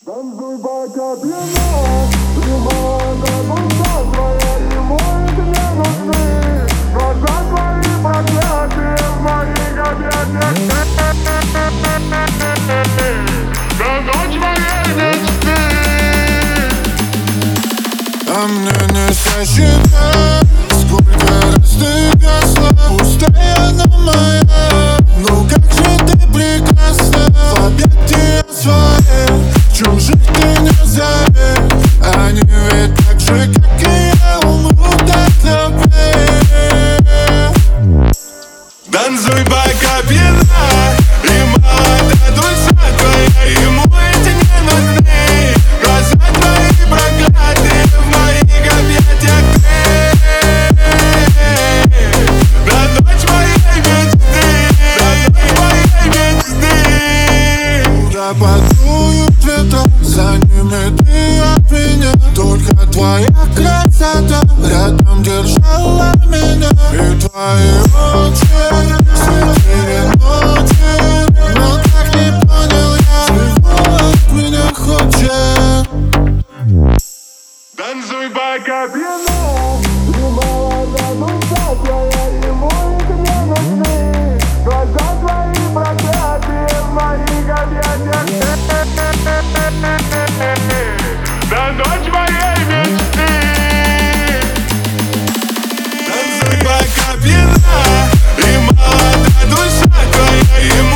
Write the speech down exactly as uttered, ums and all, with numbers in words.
Танцуй, пока пьяна, лимонада душа твоя, ему это не нужны. Глаза твои проклятые в моих объятиях. До ночь моей мечты. А мне не сосчитать, сколько раз ты гасла. Пустая, но моя. Ну как же ты прекрасна в объятиях своих. Чужих ты не зовешь. Они ведь так же, как и я, умрут от любви. Танцуй, пока пьяна, и молода душа твоя, ему эти не нужны. Глаза твои проклятые в моих объятиях. До ночь моей мечты, до ночь моей мечты. Куда подуют ветра, за ними ты от меня. Только твоя красота рядом держала меня. И твои очи светили ночи. Но так не понял я, чего от меня хочет. Танцуй, пока Пьяна, лимонада душа твоя, ему это не нужны. Глаза твои проклятые в моих объятиях. До ночь моей мечты. Танцуй, пока пьяна, и молода душа твоя.